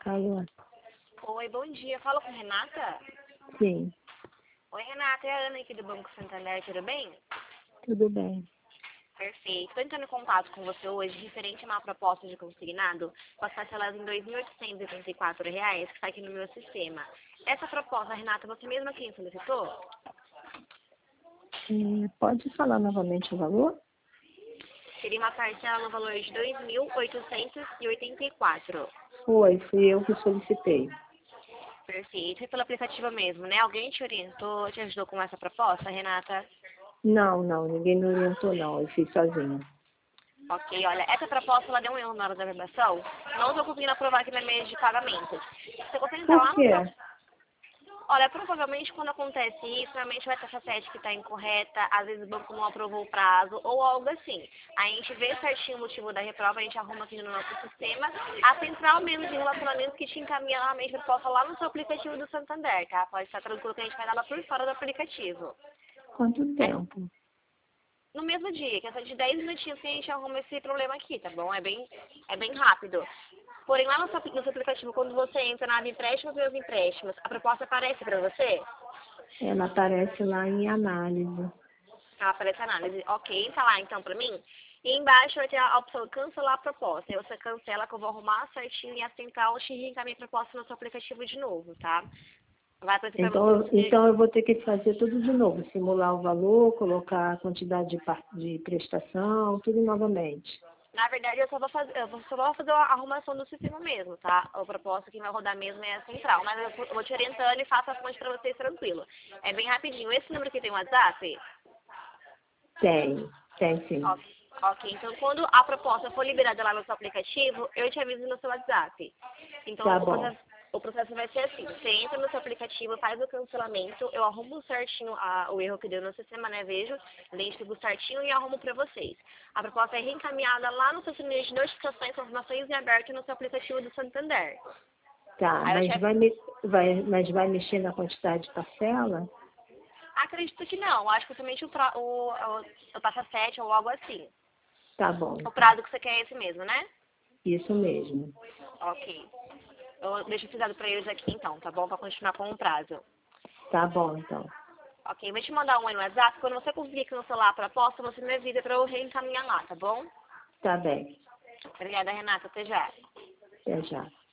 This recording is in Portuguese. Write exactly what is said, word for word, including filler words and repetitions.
Alô? Oi, bom dia. Fala com Renata? Sim, Oi, Renata. É a Ana aqui do Banco Santander, tudo bem? tudo bem. Perfeito. Estou entrando em contato com você hoje referente a uma proposta de consignado com as parcelas em dois mil oitocentos e oitenta e quatro reais que está aqui no meu sistema. Essa proposta, Renata, você mesma quem solicitou? É, pode falar novamente o valor? Seria uma parcela no valor de dois mil oitocentos e oitenta e quatro. Foi, fui eu que solicitei. Perfeito. Foi pelo aplicativo mesmo, né? Alguém te orientou, te ajudou com essa proposta, Renata? Não, não, ninguém me orientou não, eu fiz sozinha. Ok, olha, essa proposta ela deu um erro na hora da verbação. Não estou conseguindo aprovar aqui na meia de pagamento. Você consegue entrar Por lá no quê? seu... Olha, provavelmente quando acontece isso, normalmente vai ter essa sete que está incorreta, às vezes o banco não aprovou o prazo ou algo assim. Aí a gente vê certinho o motivo da reprova, a gente arruma aqui no nosso sistema. A central mesmo de relacionamento que te encaminha lá mesmo, proposta lá no seu aplicativo do Santander, tá? Pode estar tranquilo que a gente vai dar ela por fora do aplicativo. Quanto tempo? No mesmo dia, questão de dez minutinhos que a gente arruma esse problema aqui, tá bom? É bem, é bem rápido. Porém, lá no seu, no seu aplicativo, quando você entra na aba empréstimos e meus empréstimos, a proposta aparece para você? Ela aparece lá em análise. Ah, aparece a análise. Ok, tá lá então pra mim. E embaixo vai ter a opção cancelar a proposta. Aí você cancela que eu vou arrumar certinho e a central te reencaminha a proposta no seu aplicativo de novo, tá? Vai aparecer pra Então, você. então eu vou ter que fazer tudo de novo, simular o valor, colocar a quantidade de, par- de prestação, tudo novamente. Na verdade, eu só vou fazer, eu vou- só vou fazer a arrumação do sistema mesmo, tá? A proposta que vai rodar mesmo é a central. Mas eu vou te orientando e faço a fonte pra vocês tranquilo. É bem rapidinho. Esse número aqui tem WhatsApp? Tem, tem sim. Ok, ok. Então, quando a proposta for liberada lá no seu aplicativo, eu te aviso no seu WhatsApp. Então, Tá o bom, processo, o processo vai ser assim. Você entra no seu aplicativo, faz o cancelamento, eu arrumo certinho a, o erro que deu no sistema, né? Vejo, identifico certinho e arrumo para vocês. A proposta é reencaminhada lá no seu sistema de notificações, informações em aberto no seu aplicativo do Santander. tá, Aí eu mas te vai, me, vai, mas vai mexer na quantidade de parcela? acredito que não. Acho que somente o, pra, o, o, o taxa sete ou algo assim. Tá bom, O então. prazo que você quer é esse mesmo, né? Isso mesmo. Ok. Eu deixo avisado pra eles aqui então, tá bom? Pra continuar com o prazo. Tá bom, então. Ok, vou te mandar um aí no WhatsApp. Quando você conseguir cancelar a proposta, você me avisa pra eu reencaminhar lá, tá bom? Tá bem. Obrigada, Renata. Até já. Até já.